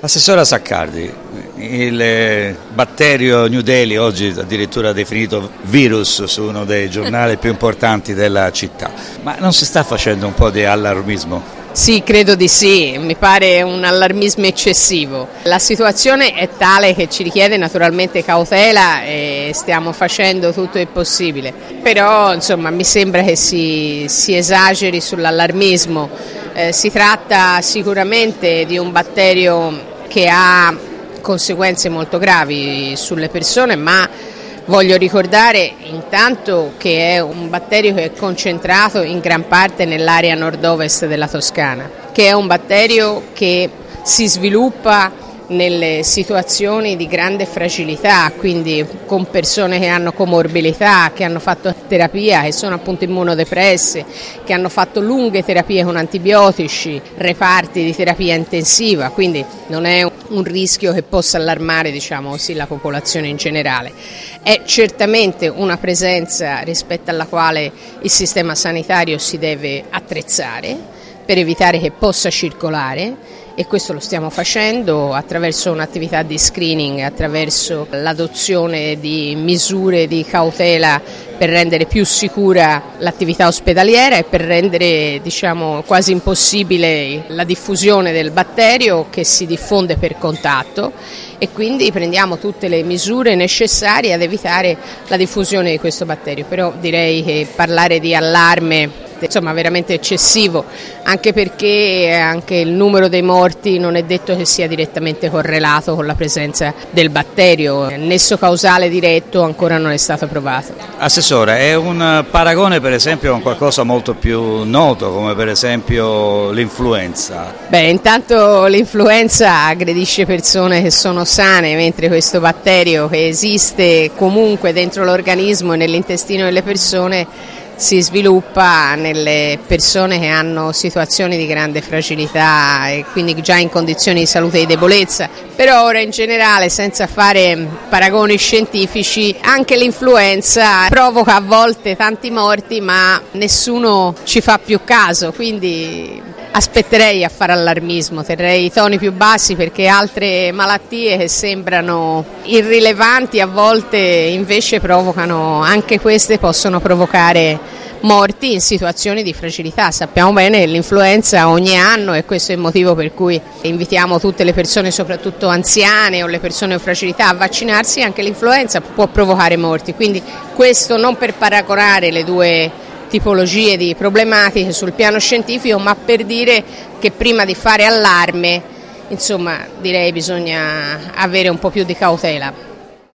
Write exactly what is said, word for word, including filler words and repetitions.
Assessora Saccardi, il batterio New Delhi, oggi addirittura definito virus su uno dei giornali più importanti della città, ma non si sta facendo un po' di allarmismo? Sì, credo di sì, mi pare un allarmismo eccessivo. La situazione è tale che ci richiede naturalmente cautela e stiamo facendo tutto il possibile, però insomma mi sembra che si, si esageri sull'allarmismo. Eh, si tratta sicuramente di un batterio che ha conseguenze molto gravi sulle persone, ma voglio ricordare intanto che è un batterio che è concentrato in gran parte nell'area nord-ovest della Toscana, che è un batterio che si sviluppa nelle situazioni di grande fragilità, quindi con persone che hanno comorbilità, che hanno fatto terapia, che sono appunto immunodepresse, che hanno fatto lunghe terapie con antibiotici, reparti di terapia intensiva, quindi non è un rischio che possa allarmare, diciamo così, la popolazione in generale. È certamente una presenza rispetto alla quale il sistema sanitario si deve attrezzare per evitare che possa circolare, e questo lo stiamo facendo attraverso un'attività di screening, attraverso l'adozione di misure di cautela per rendere più sicura l'attività ospedaliera e per rendere, diciamo, quasi impossibile la diffusione del batterio che si diffonde per contatto, e quindi prendiamo tutte le misure necessarie ad evitare la diffusione di questo batterio. Però direi che parlare di allarme insomma veramente eccessivo, anche perché anche il numero dei morti non è detto che sia direttamente correlato con la presenza del batterio, il nesso causale diretto ancora non è stato provato. Assessore, è un paragone per esempio con qualcosa molto più noto come per esempio l'influenza? Beh, intanto l'influenza aggredisce persone che sono sane, mentre questo batterio che esiste comunque dentro l'organismo e nell'intestino delle persone si sviluppa nelle persone che hanno situazioni di grande fragilità e quindi già in condizioni di salute e di debolezza. Però ora in generale, senza fare paragoni scientifici, anche l'influenza provoca a volte tanti morti, ma nessuno ci fa più caso, quindi aspetterei a fare allarmismo, terrei i toni più bassi, perché altre malattie che sembrano irrilevanti a volte invece provocano, anche queste possono provocare morti in situazioni di fragilità. Sappiamo bene che l'influenza ogni anno, e questo è il motivo per cui invitiamo tutte le persone, soprattutto anziane o le persone in fragilità, a vaccinarsi. Anche l'influenza può provocare morti, quindi questo non per paragonare le due tipologie di problematiche sul piano scientifico, ma per dire che prima di fare allarme, insomma, direi bisogna avere un po' più di cautela.